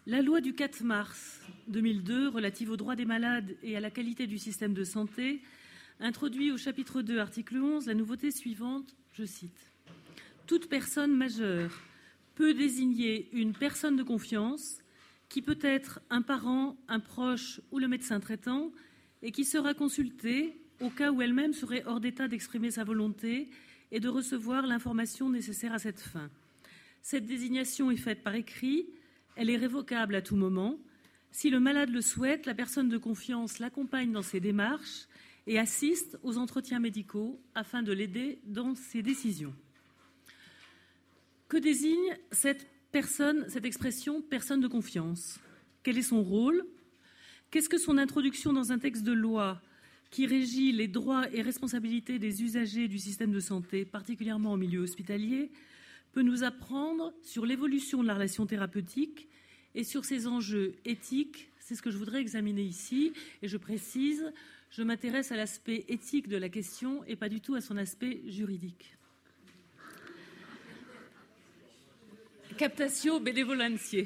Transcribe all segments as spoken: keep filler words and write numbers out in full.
La loi du quatre mars deux mille deux relative aux droits des malades et à la qualité du système de santé introduit au chapitre deux, article onze, la nouveauté suivante, je cite. « Toute personne majeure peut désigner une personne de confiance qui peut être un parent, un proche ou le médecin traitant et qui sera consultée au cas où elle-même serait hors d'état d'exprimer sa volonté et de recevoir l'information nécessaire à cette fin. Cette désignation est faite par écrit, elle est révocable à tout moment. Si le malade le souhaite, la personne de confiance l'accompagne dans ses démarches et assiste aux entretiens médicaux afin de l'aider dans ses décisions. » Que désigne cette personne, cette expression « personne de confiance » ? Quel est son rôle ? Qu'est-ce que son introduction dans un texte de loi qui régit les droits et responsabilités des usagers du système de santé, particulièrement en milieu hospitalier, peut nous apprendre sur l'évolution de la relation thérapeutique et sur ses enjeux éthiques? C'est ce que je voudrais examiner ici. Et je précise, je m'intéresse à l'aspect éthique de la question et pas du tout à son aspect juridique. Captatio benevolentiae.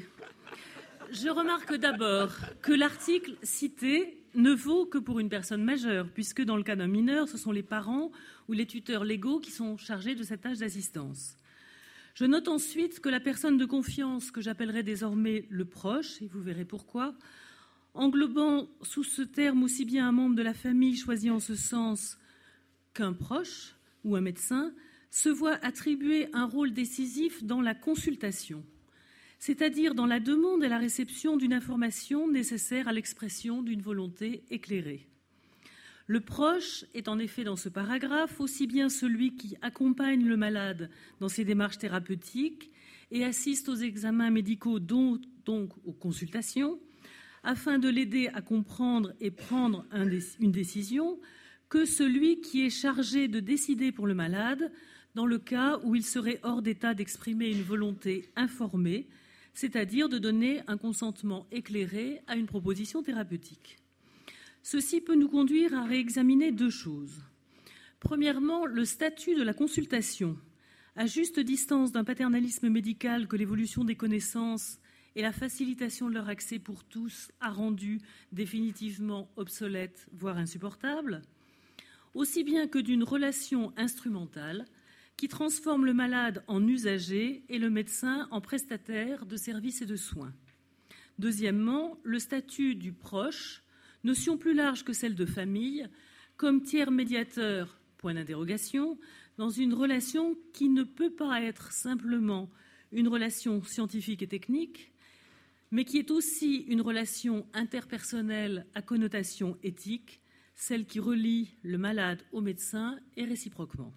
Je remarque d'abord que l'article cité ne vaut que pour une personne majeure, puisque dans le cas d'un mineur, ce sont les parents ou les tuteurs légaux qui sont chargés de cette tâche d'assistance. Je note ensuite que la personne de confiance, que j'appellerai désormais le proche, et vous verrez pourquoi, englobant sous ce terme aussi bien un membre de la famille choisi en ce sens qu'un proche ou un médecin, se voit attribuer un rôle décisif dans la consultation, c'est-à-dire dans la demande et la réception d'une information nécessaire à l'expression d'une volonté éclairée. Le proche est en effet dans ce paragraphe aussi bien celui qui accompagne le malade dans ses démarches thérapeutiques et assiste aux examens médicaux, dont, donc aux consultations, afin de l'aider à comprendre et prendre un dé- une décision, que celui qui est chargé de décider pour le malade dans le cas où il serait hors d'état d'exprimer une volonté informée, c'est-à-dire de donner un consentement éclairé à une proposition thérapeutique. Ceci peut nous conduire à réexaminer deux choses. Premièrement, le statut de la consultation, à juste distance d'un paternalisme médical que l'évolution des connaissances et la facilitation de leur accès pour tous a rendu définitivement obsolète, voire insupportable, aussi bien que d'une relation instrumentale qui transforme le malade en usager et le médecin en prestataire de services et de soins. Deuxièmement, le statut du proche, notion plus large que celle de famille, comme tiers médiateur, point d'interrogation, dans une relation qui ne peut pas être simplement une relation scientifique et technique, mais qui est aussi une relation interpersonnelle à connotation éthique, celle qui relie le malade au médecin et réciproquement.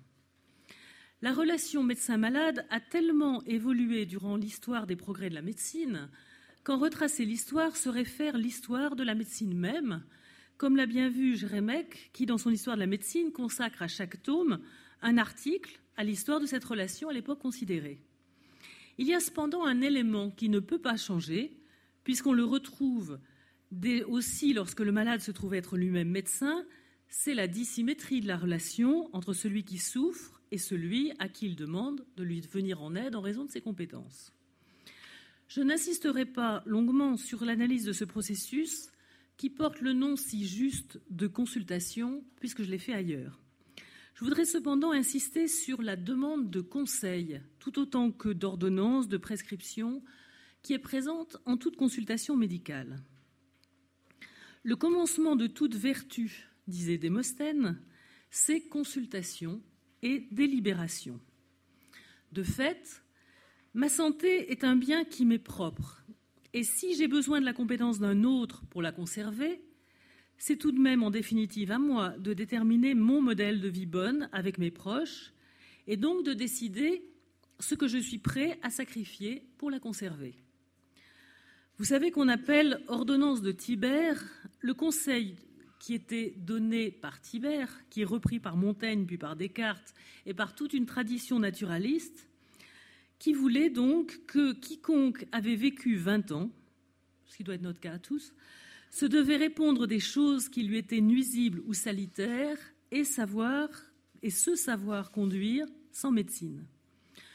La relation médecin-malade a tellement évolué durant l'histoire des progrès de la médecine qu'en retracer l'histoire serait faire l'histoire de la médecine même, comme l'a bien vu Grémec, qui, dans son histoire de la médecine, consacre à chaque tome un article à l'histoire de cette relation à l'époque considérée. Il y a cependant un élément qui ne peut pas changer, puisqu'on le retrouve aussi lorsque le malade se trouve être lui-même médecin, c'est la dissymétrie de la relation entre celui qui souffre et celui à qui il demande de lui venir en aide en raison de ses compétences. Je n'insisterai pas longuement sur l'analyse de ce processus qui porte le nom si juste de consultation, puisque je l'ai fait ailleurs. Je voudrais cependant insister sur la demande de conseil, tout autant que d'ordonnance, de prescription, qui est présente en toute consultation médicale. Le commencement de toute vertu, disait Démosthène, c'est consultation et délibération. De fait, ma santé est un bien qui m'est propre, et si j'ai besoin de la compétence d'un autre pour la conserver, c'est tout de même en définitive à moi de déterminer mon modèle de vie bonne avec mes proches, et donc de décider ce que je suis prêt à sacrifier pour la conserver. Vous savez qu'on appelle ordonnance de Tibère le conseil qui était donné par Tibère, qui est repris par Montaigne, puis par Descartes, et par toute une tradition naturaliste, qui voulait donc que quiconque avait vécu vingt ans, ce qui doit être notre cas à tous, se devait répondre des choses qui lui étaient nuisibles ou salutaires et savoir, et se savoir conduire sans médecine.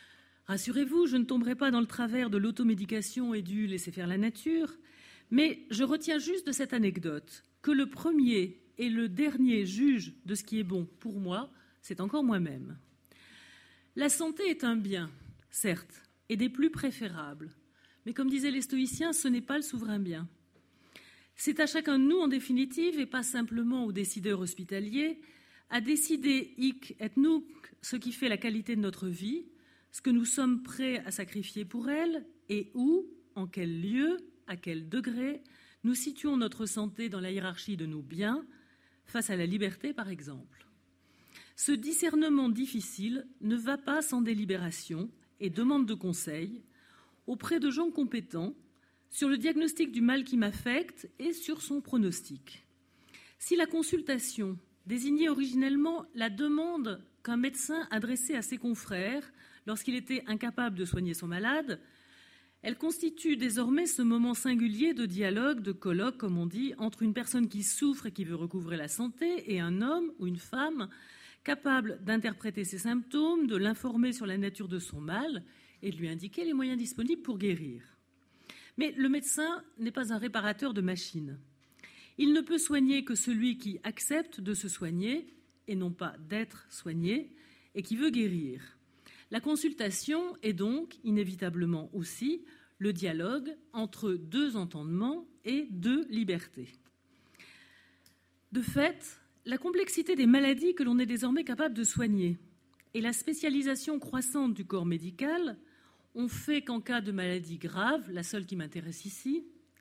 Rassurez-vous, je ne tomberai pas dans le travers de l'automédication et du laisser faire la nature, mais je retiens juste de cette anecdote que le premier et le dernier juge de ce qui est bon pour moi, c'est encore moi-même. La santé est un bien, certes, et des plus préférables, mais comme disaient les stoïciens, ce n'est pas le souverain bien. C'est à chacun de nous, en définitive, et pas simplement aux décideurs hospitaliers, à décider hic et nunc ce qui fait la qualité de notre vie, ce que nous sommes prêts à sacrifier pour elle, et où, en quel lieu, à quel degré, nous situons notre santé dans la hiérarchie de nos biens, face à la liberté, par exemple. Ce discernement difficile ne va pas sans délibération et demande de conseils auprès de gens compétents sur le diagnostic du mal qui m'affecte et sur son pronostic. Si la consultation désignait originellement la demande qu'un médecin adressait à ses confrères lorsqu'il était incapable de soigner son malade, elle constitue désormais ce moment singulier de dialogue, de colloque, comme on dit, entre une personne qui souffre et qui veut recouvrer la santé et un homme ou une femme capable d'interpréter ses symptômes, de l'informer sur la nature de son mal et de lui indiquer les moyens disponibles pour guérir. Mais le médecin n'est pas un réparateur de machines. Il ne peut soigner que celui qui accepte de se soigner et non pas d'être soigné et qui veut guérir. La consultation est donc inévitablement aussi le dialogue entre deux entendements et deux libertés. De fait, la complexité des maladies que l'on est désormais capable de soigner et la spécialisation croissante du corps médical ont fait qu'en cas de maladie grave, la seule qui m'intéresse ici,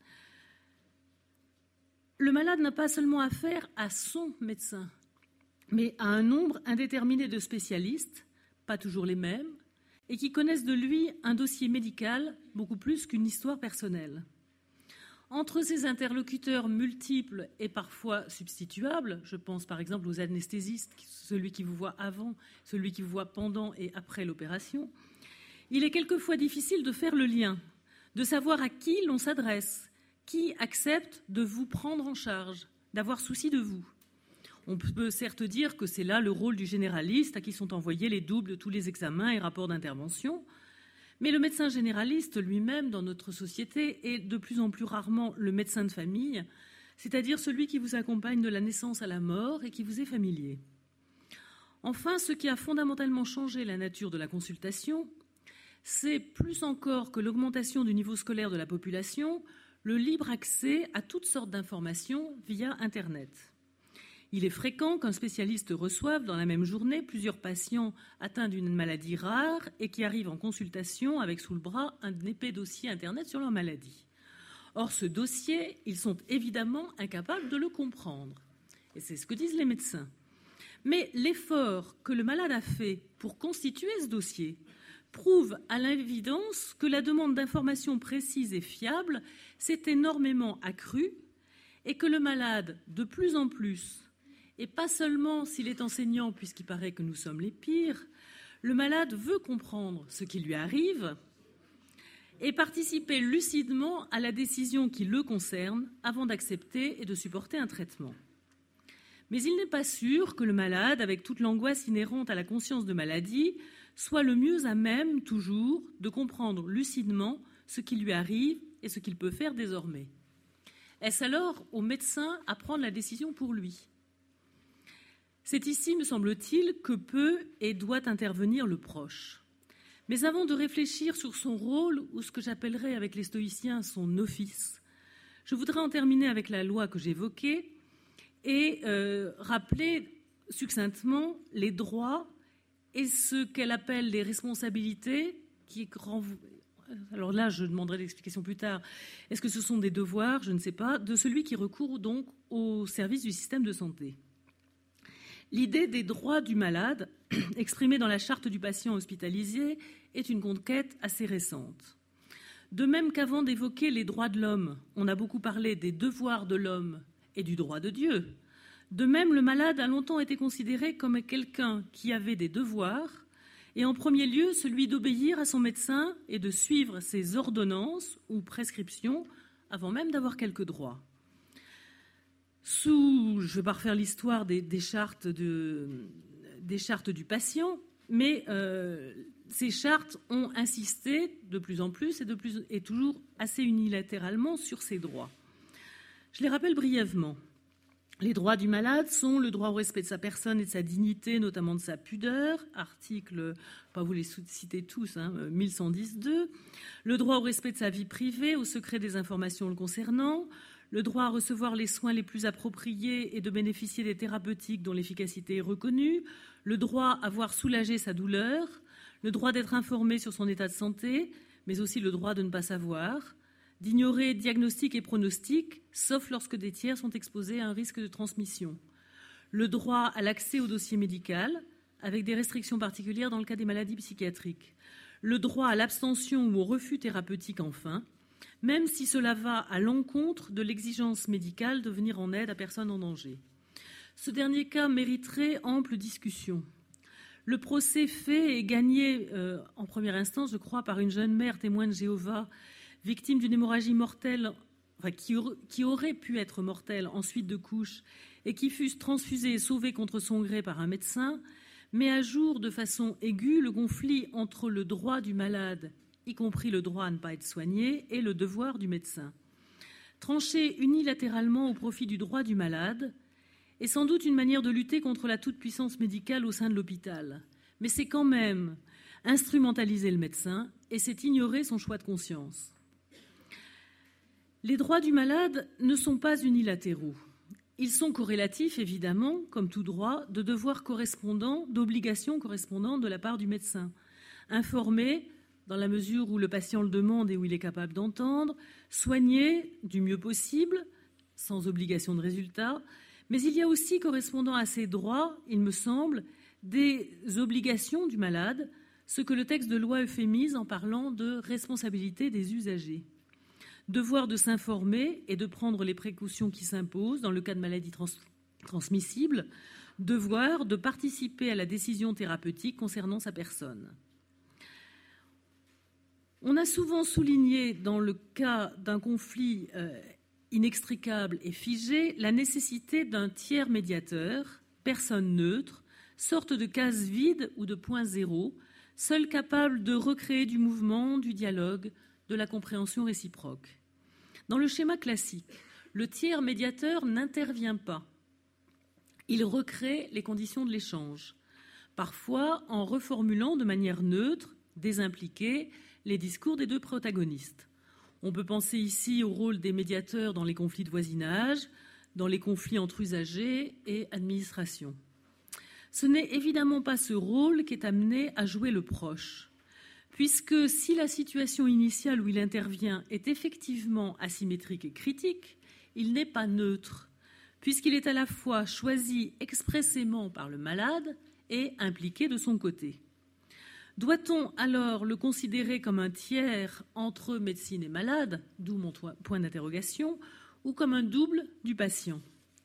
le malade n'a pas seulement affaire à son médecin, mais à un nombre indéterminé de spécialistes, pas toujours les mêmes, et qui connaissent de lui un dossier médical beaucoup plus qu'une histoire personnelle. Entre ces interlocuteurs multiples et parfois substituables, je pense par exemple aux anesthésistes, celui qui vous voit avant, celui qui vous voit pendant et après l'opération, il est quelquefois difficile de faire le lien, de savoir à qui l'on s'adresse, qui accepte de vous prendre en charge, d'avoir souci de vous. On peut certes dire que c'est là le rôle du généraliste à qui sont envoyés les doubles de tous les examens et rapports d'intervention, mais le médecin généraliste lui-même dans notre société est de plus en plus rarement le médecin de famille, c'est-à-dire celui qui vous accompagne de la naissance à la mort et qui vous est familier. Enfin, ce qui a fondamentalement changé la nature de la consultation, c'est plus encore que l'augmentation du niveau scolaire de la population, le libre accès à toutes sortes d'informations via Internet. Il est fréquent qu'un spécialiste reçoive dans la même journée plusieurs patients atteints d'une maladie rare et qui arrivent en consultation avec sous le bras un épais dossier Internet sur leur maladie. Or, ce dossier, ils sont évidemment incapables de le comprendre. Et c'est ce que disent les médecins. Mais l'effort que le malade a fait pour constituer ce dossier prouve à l'évidence que la demande d'informations précises et fiables s'est énormément accrue et que le malade, de plus en plus, et pas seulement s'il est enseignant, puisqu'il paraît que nous sommes les pires, le malade veut comprendre ce qui lui arrive et participer lucidement à la décision qui le concerne avant d'accepter et de supporter un traitement. Mais il n'est pas sûr que le malade, avec toute l'angoisse inhérente à la conscience de maladie, soit le mieux à même, toujours, de comprendre lucidement ce qui lui arrive et ce qu'il peut faire désormais. Est-ce alors au médecin à prendre la décision pour lui ? C'est ici, me semble-t-il, que peut et doit intervenir le proche. Mais avant de réfléchir sur son rôle, ou ce que j'appellerais avec les stoïciens son office, je voudrais en terminer avec la loi que j'évoquais et euh, rappeler succinctement les droits et ce qu'elle appelle les responsabilités qui renvoient. Alors là, je demanderai l'explication plus tard. Est-ce que ce sont des devoirs, je ne sais pas, de celui qui recourt donc au service du système de santé. L'idée des droits du malade, exprimée dans la charte du patient hospitalisé, est une conquête assez récente. De même qu'avant d'évoquer les droits de l'homme, on a beaucoup parlé des devoirs de l'homme et du droit de Dieu. De même, le malade a longtemps été considéré comme quelqu'un qui avait des devoirs, et en premier lieu celui d'obéir à son médecin et de suivre ses ordonnances ou prescriptions avant même d'avoir quelques droits. Sous, je ne vais pas refaire l'histoire des, des, chartes de, des chartes du patient, mais euh, ces chartes ont insisté de plus en plus et, de plus, et toujours assez unilatéralement sur ces droits. Je les rappelle brièvement. Les droits du malade sont le droit au respect de sa personne et de sa dignité, notamment de sa pudeur, article, pas vous les citer tous, hein, mille cent dix deux, le droit au respect de sa vie privée, au secret des informations le concernant, le droit à recevoir les soins les plus appropriés et de bénéficier des thérapeutiques dont l'efficacité est reconnue, le droit à voir soulager sa douleur, le droit d'être informé sur son état de santé, mais aussi le droit de ne pas savoir, d'ignorer diagnostic et pronostic, sauf lorsque des tiers sont exposés à un risque de transmission. Le droit à l'accès au dossier médical, avec des restrictions particulières dans le cas des maladies psychiatriques. Le droit à l'abstention ou au refus thérapeutique, enfin, même si cela va à l'encontre de l'exigence médicale de venir en aide à personne en danger. Ce dernier cas mériterait ample discussion. Le procès fait et gagné euh, en première instance, je crois, par une jeune mère témoin de Jéhovah, victime d'une hémorragie mortelle, enfin, qui, qui aurait pu être mortelle en suite de couches et qui fut transfusée et sauvée contre son gré par un médecin, met à jour de façon aiguë le conflit entre le droit du malade, y compris le droit à ne pas être soigné, et le devoir du médecin. Tranché unilatéralement au profit du droit du malade est sans doute une manière de lutter contre la toute-puissance médicale au sein de l'hôpital. Mais c'est quand même instrumentaliser le médecin et c'est ignorer son choix de conscience. Les droits du malade ne sont pas unilatéraux. Ils sont corrélatifs, évidemment, comme tout droit, de devoirs correspondants, d'obligations correspondantes de la part du médecin. Informer, dans la mesure où le patient le demande et où il est capable d'entendre, soigner du mieux possible, sans obligation de résultat, mais il y a aussi, correspondant à ces droits, il me semble, des obligations du malade, ce que le texte de loi euphémise en parlant de responsabilité des usagers. Devoir de s'informer et de prendre les précautions qui s'imposent dans le cas de maladies trans- transmissibles, devoir de participer à la décision thérapeutique concernant sa personne. On a souvent souligné, dans le cas d'un conflit euh, inextricable et figé, la nécessité d'un tiers médiateur, personne neutre, sorte de case vide ou de point zéro, seul capable de recréer du mouvement, du dialogue, de la compréhension réciproque. Dans le schéma classique, le tiers médiateur n'intervient pas. Il recrée les conditions de l'échange, parfois en reformulant de manière neutre, désimpliquée, les discours des deux protagonistes. On peut penser ici au rôle des médiateurs dans les conflits de voisinage, dans les conflits entre usagers et administration. Ce n'est évidemment pas ce rôle qu'est amené à jouer le proche, puisque si la situation initiale où il intervient est effectivement asymétrique et critique, il n'est pas neutre, puisqu'il est à la fois choisi expressément par le malade et impliqué de son côté. Doit-on alors le considérer comme un tiers entre médecine et malade, d'où mon point d'interrogation, ou comme un double du patient ?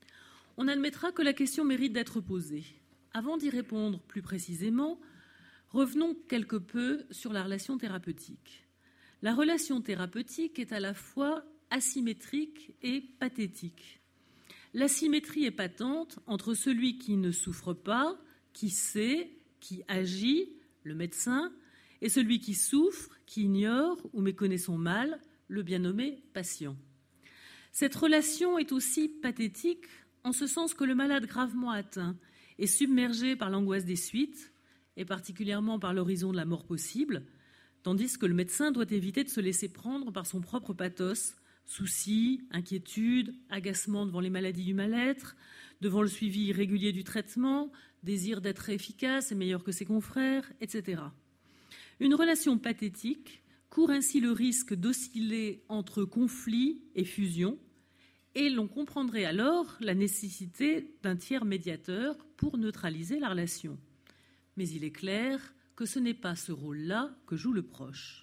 On admettra que la question mérite d'être posée. Avant d'y répondre plus précisément, revenons quelque peu sur la relation thérapeutique. La relation thérapeutique est à la fois asymétrique et pathétique. L'asymétrie est patente entre celui qui ne souffre pas, qui sait, qui agit, le médecin, et celui qui souffre, qui ignore ou méconnaît son mal, le bien nommé patient. Cette relation est aussi pathétique en ce sens que le malade gravement atteint est submergé par l'angoisse des suites, et particulièrement par l'horizon de la mort possible, tandis que le médecin doit éviter de se laisser prendre par son propre pathos, soucis, inquiétudes, agacement devant les maladies du mal-être, devant le suivi irrégulier du traitement, désir d'être efficace et meilleur que ses confrères, et cetera. Une relation pathétique court ainsi le risque d'osciller entre conflit et fusion, et l'on comprendrait alors la nécessité d'un tiers médiateur pour neutraliser la relation. Mais il est clair que ce n'est pas ce rôle-là que joue le proche.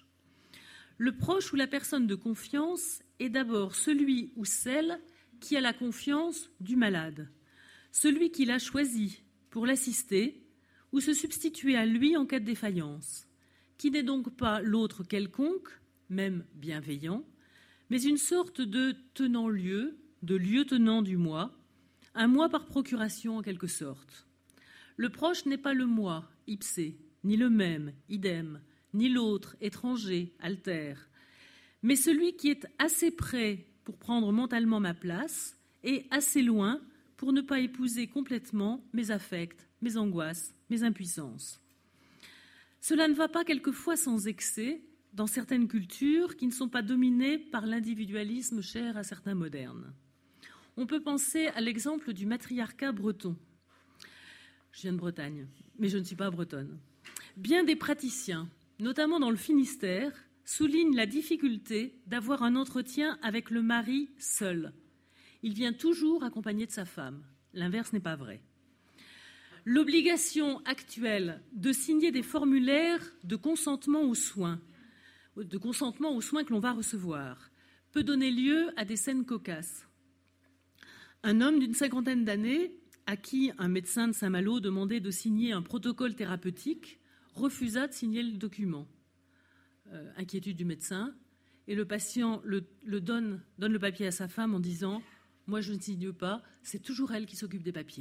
Le proche ou la personne de confiance est d'abord celui ou celle qui a la confiance du malade, celui qui l'a choisi pour l'assister ou se substituer à lui en cas de défaillance, qui n'est donc pas l'autre quelconque, même bienveillant, mais une sorte de tenant-lieu, de lieutenant du moi, un moi par procuration en quelque sorte. Le proche n'est pas le moi, ipsé, ni le même, idem, ni l'autre, étranger, alter, mais celui qui est assez près pour prendre mentalement ma place et assez loin pour ne pas épouser complètement mes affects, mes angoisses, mes impuissances. Cela ne va pas quelquefois sans excès dans certaines cultures qui ne sont pas dominées par l'individualisme cher à certains modernes. On peut penser à l'exemple du matriarcat breton. Je viens de Bretagne, mais je ne suis pas bretonne. Bien des praticiens, notamment dans le Finistère, soulignent la difficulté d'avoir un entretien avec le mari seul. Il vient toujours accompagné de sa femme. L'inverse n'est pas vrai. L'obligation actuelle de signer des formulaires de consentement aux soins, de consentement aux soins que l'on va recevoir, peut donner lieu à des scènes cocasses. Un homme d'une cinquantaine d'années, à qui un médecin de Saint-Malo demandait de signer un protocole thérapeutique, refusa de signer le document. Euh, inquiétude du médecin, et le patient le, le donne, donne le papier à sa femme en disant « Moi, je ne signe pas, c'est toujours elle qui s'occupe des papiers. »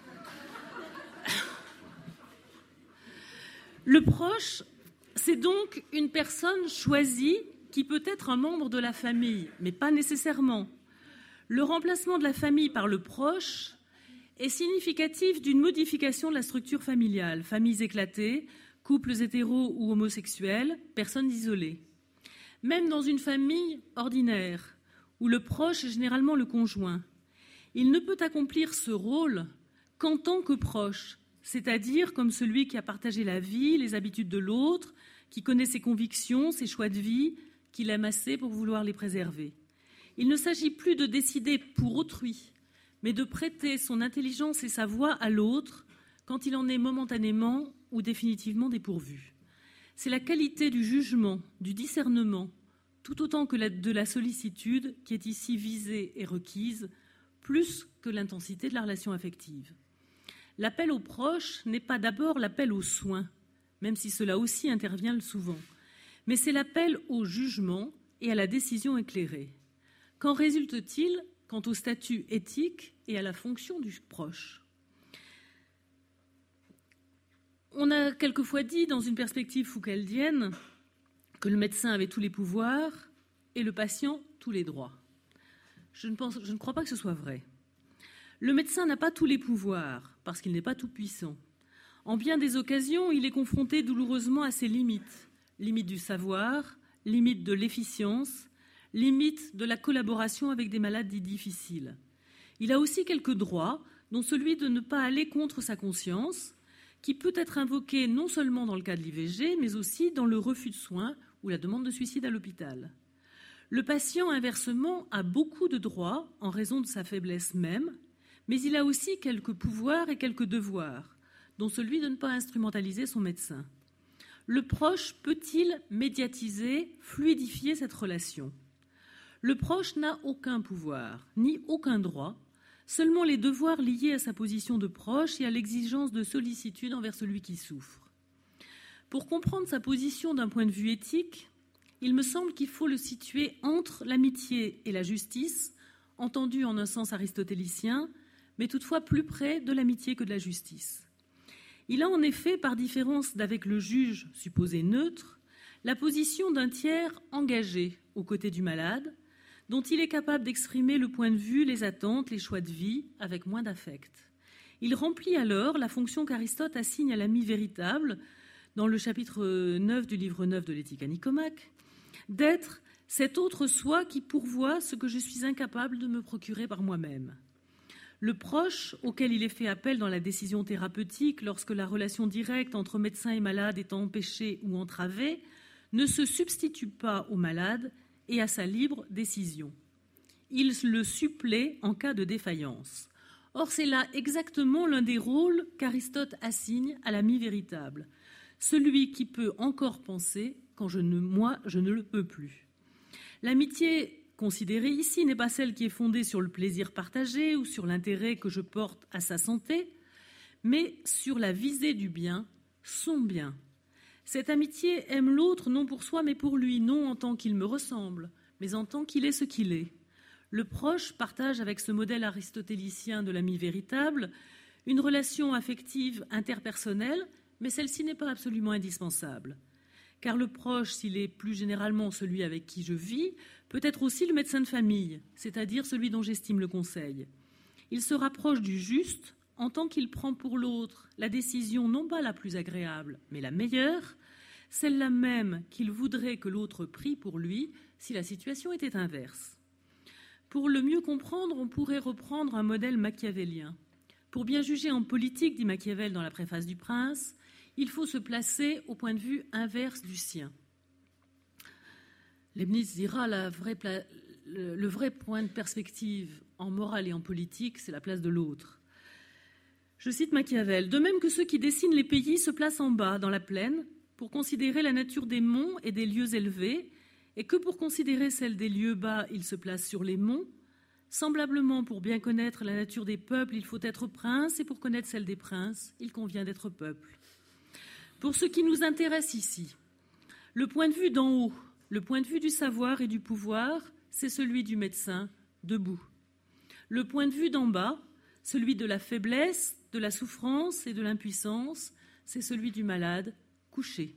Le proche, c'est donc une personne choisie qui peut être un membre de la famille, mais pas nécessairement. Le remplacement de la famille par le proche est significatif d'une modification de la structure familiale. Familles éclatées, couples hétéros ou homosexuels, personnes isolées. Même dans une famille ordinaire, où le proche est généralement le conjoint, il ne peut accomplir ce rôle qu'en tant que proche, c'est-à-dire comme celui qui a partagé la vie, les habitudes de l'autre, qui connaît ses convictions, ses choix de vie, qu'il aime assez pour vouloir les préserver. Il ne s'agit plus de décider pour autrui, mais de prêter son intelligence et sa voix à l'autre quand il en est momentanément ou définitivement dépourvu. C'est la qualité du jugement, du discernement, tout autant que la, de la sollicitude qui est ici visée et requise, plus que l'intensité de la relation affective. L'appel aux proches n'est pas d'abord l'appel aux soins, même si cela aussi intervient souvent, mais c'est l'appel au jugement et à la décision éclairée. Qu'en résulte-t-il quant au statut éthique et à la fonction du proche ? On a quelquefois dit, dans une perspective foucaldienne, que le médecin avait tous les pouvoirs et le patient tous les droits. Je ne, pense, je ne crois pas que ce soit vrai. Le médecin n'a pas tous les pouvoirs, parce qu'il n'est pas tout-puissant. En bien des occasions, il est confronté douloureusement à ses limites. Limites du savoir, limites de l'efficience, limites de la collaboration avec des malades dits difficiles. Il a aussi quelques droits, dont celui de ne pas aller contre sa conscience, qui peut être invoqué non seulement dans le cas de l'I V G, mais aussi dans le refus de soins ou la demande de suicide à l'hôpital. Le patient, inversement, a beaucoup de droits en raison de sa faiblesse même, mais il a aussi quelques pouvoirs et quelques devoirs, dont celui de ne pas instrumentaliser son médecin. Le proche peut-il médiatiser, fluidifier cette relation ? Le proche n'a aucun pouvoir, ni aucun droit, seulement les devoirs liés à sa position de proche et à l'exigence de sollicitude envers celui qui souffre. Pour comprendre sa position d'un point de vue éthique, il me semble qu'il faut le situer entre l'amitié et la justice, entendu en un sens aristotélicien, mais toutefois plus près de l'amitié que de la justice. Il a en effet, par différence d'avec le juge supposé neutre, la position d'un tiers engagé aux côtés du malade, dont il est capable d'exprimer le point de vue, les attentes, les choix de vie, avec moins d'affect. Il remplit alors la fonction qu'Aristote assigne à l'ami véritable, dans le chapitre neuf du livre neuf de l'Éthique à Nicomaque, d'être cet autre soi qui pourvoit ce que je suis incapable de me procurer par moi-même. Le proche, auquel il est fait appel dans la décision thérapeutique lorsque la relation directe entre médecin et malade est empêchée ou entravée, ne se substitue pas au malade et à sa libre décision. Il le supplée en cas de défaillance. Or, c'est là exactement l'un des rôles qu'Aristote assigne à l'ami véritable, celui qui peut encore penser quand je ne, moi, je ne le peux plus. L'amitié considérée ici n'est pas celle qui est fondée sur le plaisir partagé ou sur l'intérêt que je porte à sa santé, mais sur la visée du bien, son bien. Cette amitié aime l'autre non pour soi mais pour lui, non en tant qu'il me ressemble, mais en tant qu'il est ce qu'il est. Le proche partage avec ce modèle aristotélicien de l'ami véritable une relation affective interpersonnelle, mais celle-ci n'est pas absolument indispensable. Car le proche, s'il est plus généralement celui avec qui je vis, peut être aussi le médecin de famille, c'est-à-dire celui dont j'estime le conseil. Il se rapproche du juste en tant qu'il prend pour l'autre la décision non pas la plus agréable, mais la meilleure, celle-là même qu'il voudrait que l'autre prie pour lui si la situation était inverse. Pour le mieux comprendre, on pourrait reprendre un modèle machiavélien. Pour bien juger en politique, dit Machiavel dans la préface du Prince, il faut se placer au point de vue inverse du sien. Leibniz dira la vraie pla... le vrai point de perspective en morale et en politique, c'est la place de l'autre. Je cite Machiavel, « De même que ceux qui dessinent les pays se placent en bas, dans la plaine, pour considérer la nature des monts et des lieux élevés, et que pour considérer celle des lieux bas, ils se placent sur les monts, semblablement pour bien connaître la nature des peuples, il faut être prince, et pour connaître celle des princes, il convient d'être peuple. » Pour ce qui nous intéresse ici, le point de vue d'en haut, le point de vue du savoir et du pouvoir, c'est celui du médecin debout. Le point de vue d'en bas, celui de la faiblesse, de la souffrance et de l'impuissance, c'est celui du malade couché.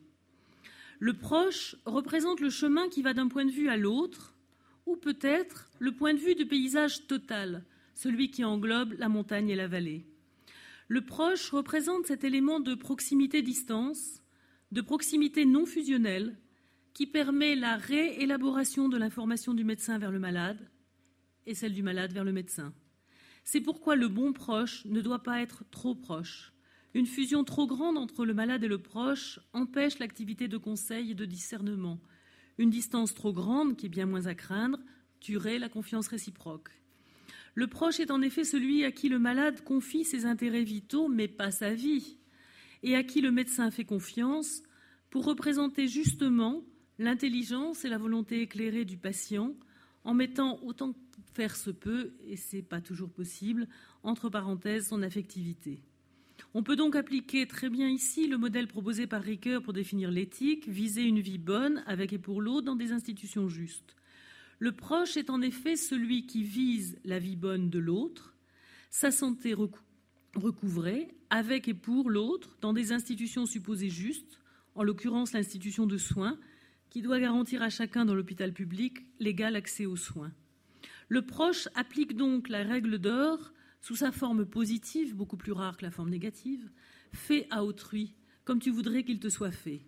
Le proche représente le chemin qui va d'un point de vue à l'autre, ou peut-être le point de vue du paysage total, celui qui englobe la montagne et la vallée. Le proche représente cet élément de proximité-distance, de proximité non fusionnelle, qui permet la réélaboration de l'information du médecin vers le malade et celle du malade vers le médecin. C'est pourquoi le bon proche ne doit pas être trop proche. Une fusion trop grande entre le malade et le proche empêche l'activité de conseil et de discernement. Une distance trop grande, qui est bien moins à craindre, tuerait la confiance réciproque. Le proche est en effet celui à qui le malade confie ses intérêts vitaux, mais pas sa vie, et à qui le médecin fait confiance pour représenter justement l'intelligence et la volonté éclairée du patient, en mettant autant que faire se peut, et ce n'est pas toujours possible, entre parenthèses son affectivité. On peut donc appliquer très bien ici le modèle proposé par Ricoeur pour définir l'éthique, viser une vie bonne avec et pour l'autre dans des institutions justes. Le proche est en effet celui qui vise la vie bonne de l'autre, sa santé recou- recouvrée avec et pour l'autre dans des institutions supposées justes, en l'occurrence l'institution de soins, qui doit garantir à chacun dans l'hôpital public l'égal accès aux soins. Le proche applique donc la règle d'or sous sa forme positive, beaucoup plus rare que la forme négative, fais à autrui comme tu voudrais qu'il te soit fait.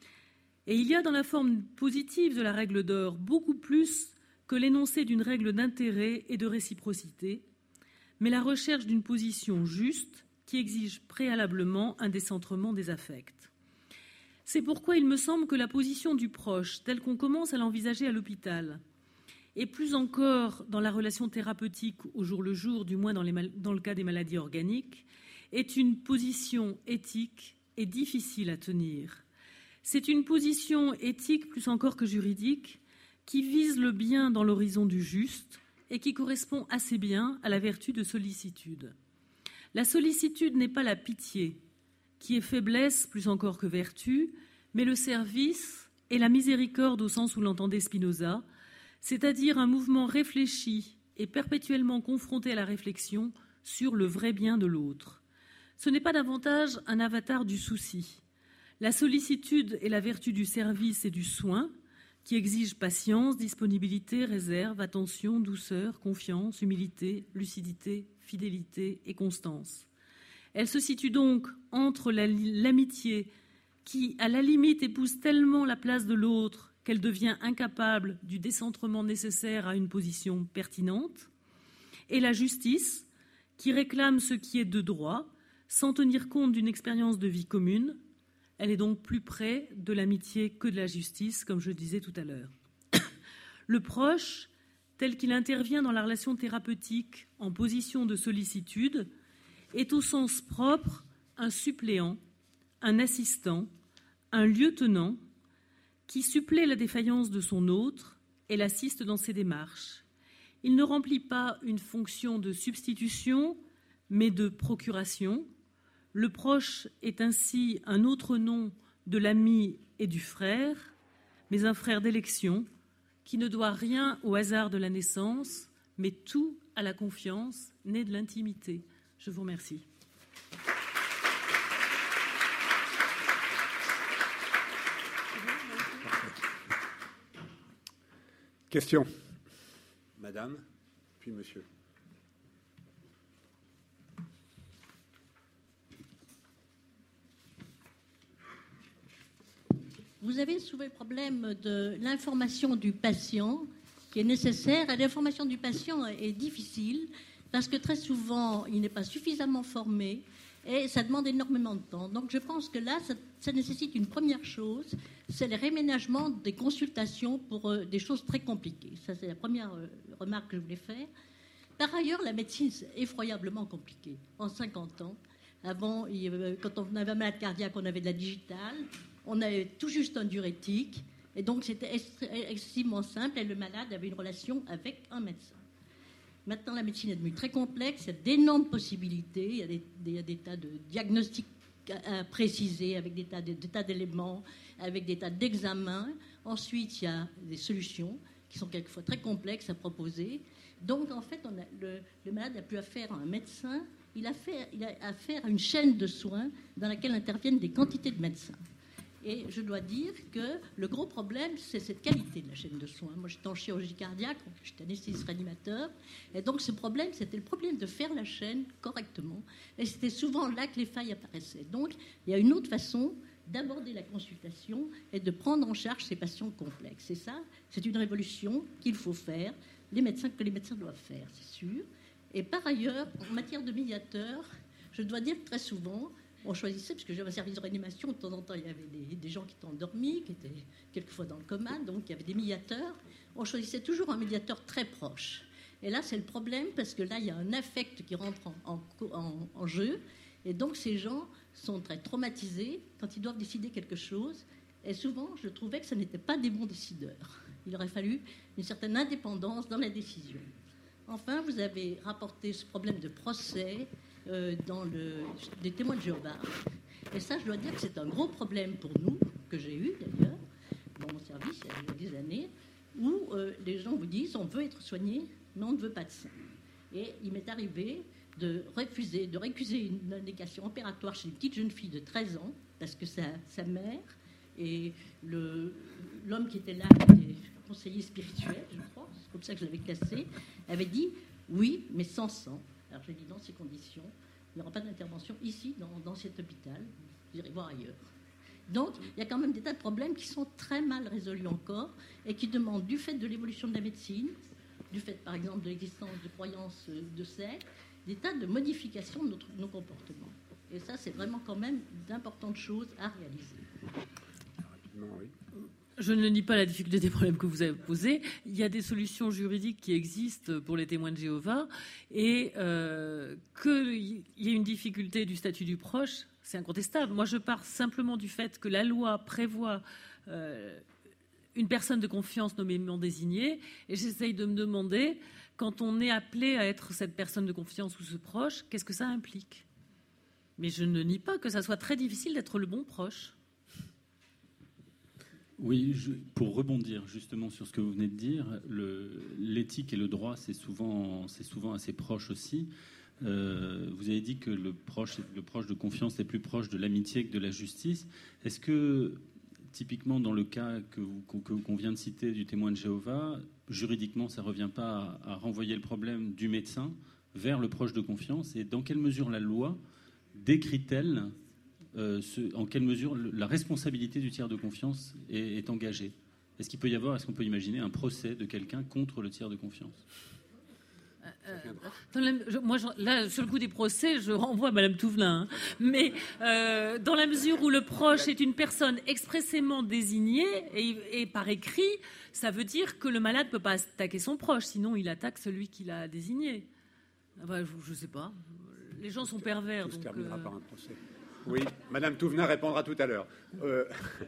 Et il y a dans la forme positive de la règle d'or beaucoup plus que l'énoncé d'une règle d'intérêt et de réciprocité, mais la recherche d'une position juste qui exige préalablement un décentrement des affects. C'est pourquoi il me semble que la position du proche, telle qu'on commence à l'envisager à l'hôpital, et plus encore dans la relation thérapeutique au jour le jour, du moins dans, les mal- dans le cas des maladies organiques, est une position éthique et difficile à tenir. C'est une position éthique plus encore que juridique qui vise le bien dans l'horizon du juste et qui correspond assez bien à la vertu de sollicitude. La sollicitude n'est pas la pitié, qui est faiblesse plus encore que vertu, mais le service et la miséricorde au sens où l'entendait Spinoza, c'est-à-dire un mouvement réfléchi et perpétuellement confronté à la réflexion sur le vrai bien de l'autre. Ce n'est pas davantage un avatar du souci. La sollicitude est la vertu du service et du soin, qui exige patience, disponibilité, réserve, attention, douceur, confiance, humilité, lucidité, fidélité et constance. Elle se situe donc entre la, l'amitié qui, à la limite, épouse tellement la place de l'autre qu'elle devient incapable du décentrement nécessaire à une position pertinente, et la justice qui réclame ce qui est de droit sans tenir compte d'une expérience de vie commune. Elle est donc plus près de l'amitié que de la justice, comme je le disais tout à l'heure. Le proche, tel qu'il intervient dans la relation thérapeutique en position de sollicitude, est au sens propre un suppléant, un assistant, un lieutenant qui supplée la défaillance de son autre et l'assiste dans ses démarches. Il ne remplit pas une fonction de substitution, mais de procuration. Le proche est ainsi un autre nom de l'ami et du frère, mais un frère d'élection qui ne doit rien au hasard de la naissance, mais tout à la confiance née de l'intimité. Je vous remercie. Question. Madame, puis monsieur. Vous avez soulevé le problème de l'information du patient qui est nécessaire. Et l'information du patient est difficile parce que très souvent, il n'est pas suffisamment formé et ça demande énormément de temps. Donc je pense que là, ça, ça nécessite une première chose, c'est le réménagement des consultations pour euh, des choses très compliquées. Ça, c'est la première euh, remarque que je voulais faire. Par ailleurs, la médecine, c'est effroyablement compliqué. En cinquante ans, avant, il, euh, quand on avait un malade cardiaque, on avait de la digitale. On avait tout juste un diurétique, et donc c'était excessivement simple, et le malade avait une relation avec un médecin. Maintenant, la médecine est devenue très complexe, il y a d'énormes possibilités, il y a des, des, il y a des tas de diagnostics à, à préciser, avec des tas, de, des tas d'éléments, avec des tas d'examens. Ensuite, il y a des solutions qui sont quelquefois très complexes à proposer. Donc, en fait, on a, le, le malade n'a plus affaire à un médecin, il a, fait, il a affaire à une chaîne de soins dans laquelle interviennent des quantités de médecins. Et je dois dire que le gros problème, c'est cette qualité de la chaîne de soins. Moi, j'étais en chirurgie cardiaque, j'étais anesthésiste réanimateur. Et donc, ce problème, c'était le problème de faire la chaîne correctement. Et c'était souvent là que les failles apparaissaient. Donc, il y a une autre façon d'aborder la consultation et de prendre en charge ces patients complexes. Et ça, c'est une révolution qu'il faut faire, les médecins, que les médecins doivent faire, c'est sûr. Et par ailleurs, en matière de médiateurs, je dois dire que très souvent, on choisissait, parce que j'avais un service de réanimation, de temps en temps, il y avait des, des gens qui étaient endormis, qui étaient quelquefois dans le coma, donc il y avait des médiateurs. On choisissait toujours un médiateur très proche. Et là, c'est le problème, parce que là, il y a un affect qui rentre en, en, en jeu, et donc ces gens sont très traumatisés quand ils doivent décider quelque chose. Et souvent, je trouvais que ce n'étaient pas des bons décideurs. Il aurait fallu une certaine indépendance dans la décision. Enfin, vous avez rapporté ce problème de procès euh, dans le, des témoins de Jéhovah. Et ça, je dois dire que c'est un gros problème pour nous, que j'ai eu d'ailleurs, dans mon service il y a des années, où euh, les gens vous disent on veut être soigné, mais on ne veut pas de ça. Et il m'est arrivé de refuser, de récuser une indication opératoire chez une petite jeune fille de treize ans, parce que sa, sa mère et le, l'homme qui était là, qui était conseiller spirituel, je crois, c'est comme ça que je l'avais classé, avait dit oui, mais sans sang. Alors j'ai dit dans ces conditions, il n'y aura pas d'intervention ici, dans, dans cet hôpital, vous irez voir ailleurs. Donc il y a quand même des tas de problèmes qui sont très mal résolus encore et qui demandent, du fait de l'évolution de la médecine, du fait par exemple de l'existence de croyances de sectes, des tas de modifications de notre, nos comportements. Et ça, c'est vraiment quand même d'importantes choses à réaliser. Rapidement, oui. Je ne nie pas la difficulté des problèmes que vous avez posés. Il y a des solutions juridiques qui existent pour les témoins de Jéhovah, et euh, qu'il y ait une difficulté du statut du proche, c'est incontestable. Moi, je pars simplement du fait que la loi prévoit euh, une personne de confiance nommément désignée, et j'essaye de me demander, quand on est appelé à être cette personne de confiance ou ce proche, qu'est-ce que ça implique ? Mais je ne nie pas que ça soit très difficile d'être le bon proche. Oui, je, pour rebondir justement sur ce que vous venez de dire, le, l'éthique et le droit, c'est souvent, c'est souvent assez proche aussi. Euh, vous avez dit que le proche, le proche de confiance est plus proche de l'amitié que de la justice. Est-ce que, typiquement dans le cas que vous, que, qu'on vient de citer du témoin de Jéhovah, juridiquement, ça ne revient pas à, à renvoyer le problème du médecin vers le proche de confiance ? Et dans quelle mesure la loi décrit-elle Euh, ce, en quelle mesure le, la responsabilité du tiers de confiance est, est engagée ? Est-ce qu'il peut y avoir, est-ce qu'on peut imaginer un procès de quelqu'un contre le tiers de confiance ? euh, euh, la, je, Moi, je, là, sur le coup des procès, je renvoie à Madame Touvelin. Hein. Mais euh, dans la mesure où le proche est une personne expressément désignée et, et par écrit, ça veut dire que le malade ne peut pas attaquer son proche, sinon il attaque celui qu'il a désigné. Enfin, je ne sais pas. Les gens sont pervers. Tout se donc, terminera euh... par un procès. Oui, Madame Touvenin répondra tout à l'heure. Euh...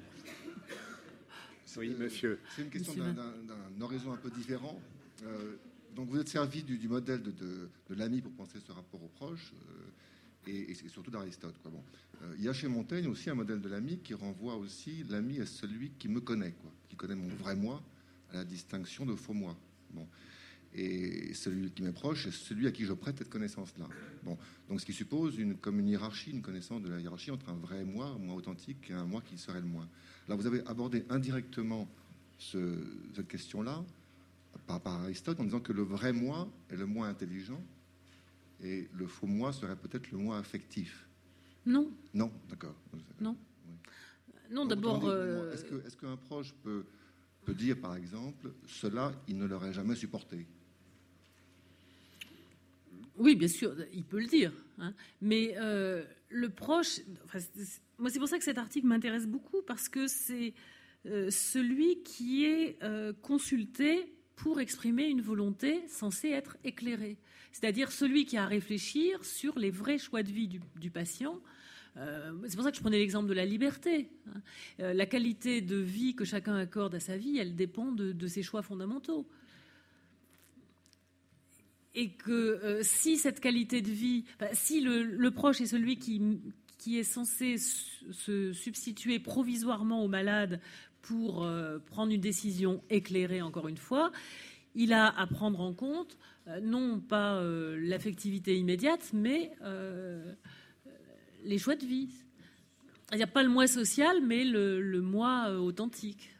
Oui, monsieur. C'est une question d'un, d'un, d'un horizon un peu différent. Euh, donc, vous êtes servi du, du modèle de, de, de l'ami pour penser ce rapport aux proches, euh, et, et surtout d'Aristote. Quoi. Bon. Euh, il y a chez Montaigne aussi un modèle de l'ami qui renvoie aussi l'ami à celui qui me connaît, quoi, qui connaît mon vrai moi, à la distinction de faux moi. Bon. Et celui qui m'est proche, c'est celui à qui je prête cette connaissance-là. Bon, donc ce qui suppose une, comme une hiérarchie, une connaissance de la hiérarchie entre un vrai moi, un moi authentique, et un moi qui serait le moi. Là, vous avez abordé indirectement ce, cette question-là par, par Aristote en disant que le vrai moi est le moi intelligent et le faux moi serait peut-être le moi affectif. Non. Non, d'accord. Non. Oui. Non, Donc, d'abord... autrement dit, euh, Est-ce que, est-ce qu'un proche peut, peut dire, par exemple, cela, il ne l'aurait jamais supporté? Oui, bien sûr, il peut le dire. Hein. Mais euh, le proche... Enfin, c'est, moi, c'est pour ça que cet article m'intéresse beaucoup, parce que c'est euh, celui qui est euh, consulté pour exprimer une volonté censée être éclairée. C'est-à-dire celui qui a à réfléchir sur les vrais choix de vie du, du patient. Euh, c'est pour ça que je prenais l'exemple de la liberté. Hein. Euh, la qualité de vie que chacun accorde à sa vie, elle dépend de, de ses choix fondamentaux. Et que euh, si cette qualité de vie, enfin, si le, le proche est celui qui, qui est censé se substituer provisoirement au malade pour euh, prendre une décision éclairée, encore une fois, il a à prendre en compte euh, non pas euh, l'affectivité immédiate, mais euh, les choix de vie. Il n'y a pas le moi social, mais le, le moi euh, authentique.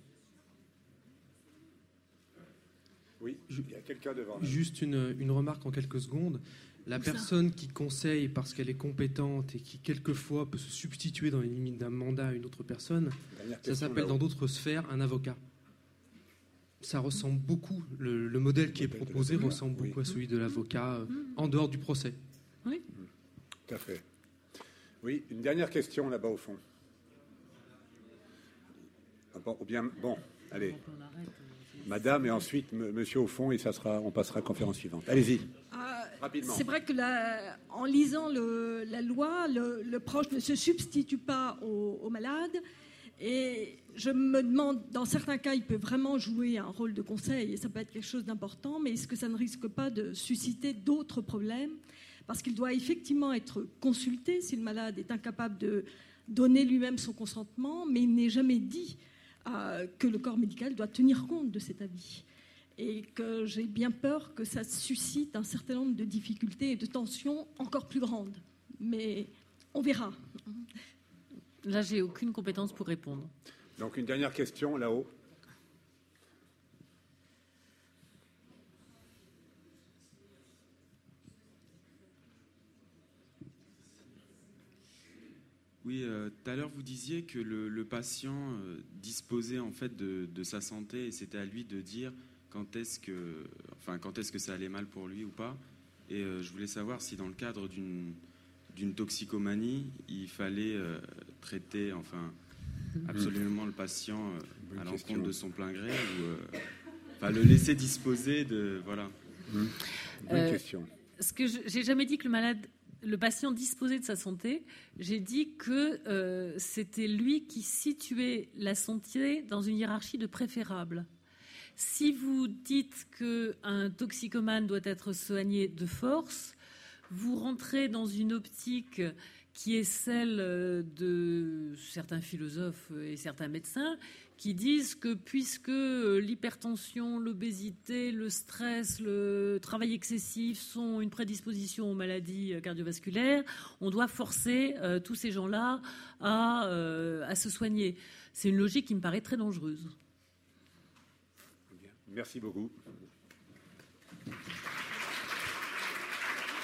Oui, il y a quelqu'un devant. Juste une, une remarque en quelques secondes. La personne qui conseille parce qu'elle est compétente et qui quelquefois peut se substituer dans les limites d'un mandat à une autre personne, ça s'appelle dans d'autres sphères un avocat. Ça ressemble beaucoup, le, le modèle qui est proposé ressemble beaucoup à celui de l'avocat euh, en dehors du procès. Oui. Tout à fait. Oui, une dernière question là-bas au fond. Ah bon, ou bien, bon, allez. Madame et ensuite monsieur au fond et ça sera, on passera à la conférence suivante. Allez-y. Rapidement. C'est vrai que la, en lisant le, la loi, le, le proche ne se substitue pas au, au malade. Et je me demande, dans certains cas, il peut vraiment jouer un rôle de conseil et ça peut être quelque chose d'important, mais est-ce que ça ne risque pas de susciter d'autres problèmes? Parce qu'il doit effectivement être consulté si le malade est incapable de donner lui-même son consentement, mais il n'est jamais dit euh, que le corps médical doit tenir compte de cet avis. Et que j'ai bien peur que ça suscite un certain nombre de difficultés et de tensions encore plus grandes. Mais on verra. Là, j'ai aucune compétence pour répondre. Donc, une dernière question, là-haut. Oui, euh, tout à l'heure, vous disiez que le, le patient euh, disposait en fait de, de sa santé et c'était à lui de dire quand est-ce que, enfin, quand est-ce que ça allait mal pour lui ou pas. Et euh, je voulais savoir si dans le cadre d'une d'une toxicomanie, il fallait euh, traiter, enfin, absolument le patient euh, à l'encontre de son plein gré ou euh, enfin, le laisser disposer de, voilà. Bonne euh, question. Ce que je, j'ai jamais dit que le malade, le patient disposait de sa santé. J'ai dit que euh, c'était lui qui situait la santé dans une hiérarchie de préférables. Si vous dites qu'un toxicomane doit être soigné de force, vous rentrez dans une optique qui est celle de certains philosophes et certains médecins qui disent que puisque l'hypertension, l'obésité, le stress, le travail excessif sont une prédisposition aux maladies cardiovasculaires, on doit forcer euh, tous ces gens-là à, euh, à se soigner. C'est une logique qui me paraît très dangereuse. Merci beaucoup.